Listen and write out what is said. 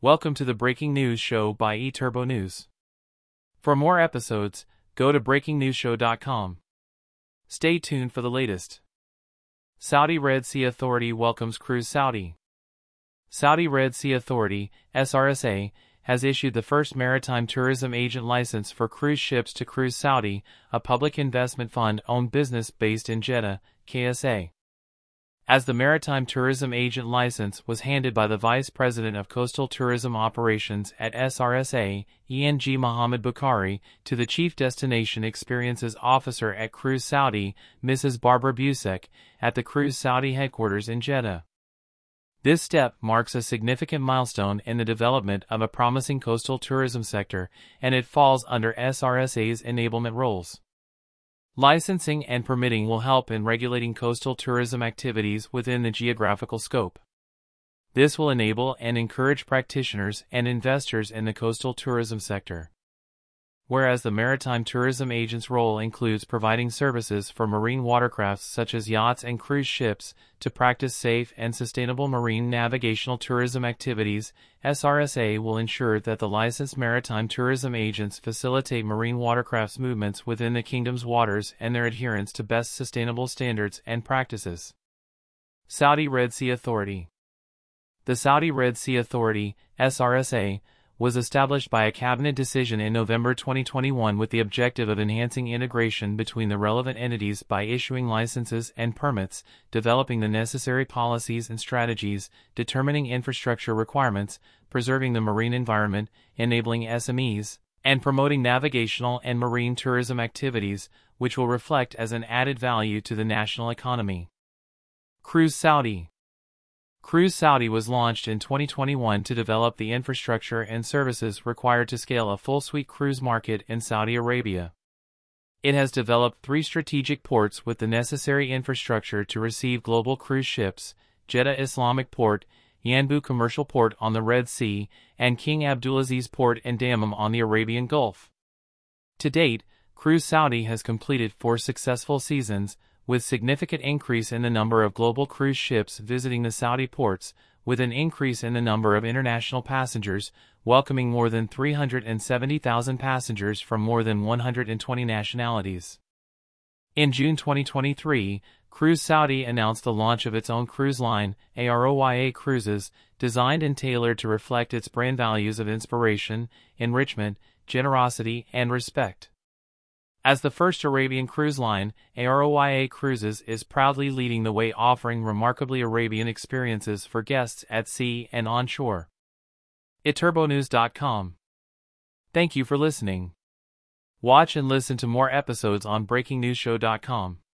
Welcome to the Breaking News Show by eTurbo News. For more episodes, go to breakingnewsshow.com. Stay tuned for the latest. Saudi Red Sea Authority welcomes Cruise Saudi. Saudi Red Sea Authority, SRSA, has issued the first maritime tourism agent license for cruise ships to Cruise Saudi, a public investment fund-owned business based in Jeddah, KSA. As the maritime tourism agent license was handed by the Vice President of Coastal Tourism Operations at SRSA, ENG Mohammed Bukhari, to the Chief Destination Experiences Officer at Cruise Saudi, Mrs. Barbara Busek, at the Cruise Saudi headquarters in Jeddah. This step marks a significant milestone in the development of a promising coastal tourism sector, and it falls under SRSA's enablement roles. Licensing and permitting will help in regulating coastal tourism activities within the geographical scope. This will enable and encourage practitioners and investors in the coastal tourism sector. Whereas the maritime tourism agent's role includes providing services for marine watercrafts such as yachts and cruise ships to practice safe and sustainable marine navigational tourism activities, SRSA will ensure that the licensed maritime tourism agents facilitate marine watercrafts movements within the kingdom's waters and their adherence to best sustainable standards and practices. Saudi Red Sea Authority. The Saudi Red Sea Authority, SRSA, was established by a cabinet decision in November 2021 with the objective of enhancing integration between the relevant entities by issuing licenses and permits, developing the necessary policies and strategies, determining infrastructure requirements, preserving the marine environment, enabling SMEs, and promoting navigational and marine tourism activities, which will reflect as an added value to the national economy. Cruise Saudi. Cruise Saudi was launched in 2021 to develop the infrastructure and services required to scale a full-suite cruise market in Saudi Arabia. It has developed 3 strategic ports with the necessary infrastructure to receive global cruise ships: Jeddah Islamic Port, Yanbu Commercial Port on the Red Sea, and King Abdulaziz Port and Dammam on the Arabian Gulf. To date, Cruise Saudi has completed 4 successful seasons, with significant increase in the number of global cruise ships visiting the Saudi ports, with an increase in the number of international passengers, welcoming more than 370,000 passengers from more than 120 nationalities. In June 2023, Cruise Saudi announced the launch of its own cruise line, AROYA Cruises, designed and tailored to reflect its brand values of inspiration, enrichment, generosity, and respect. As the first Arabian cruise line, AROYA Cruises is proudly leading the way, offering remarkably Arabian experiences for guests at sea and on shore. eTurboNews.com. Thank you for listening. Watch and listen to more episodes on BreakingNewsShow.com.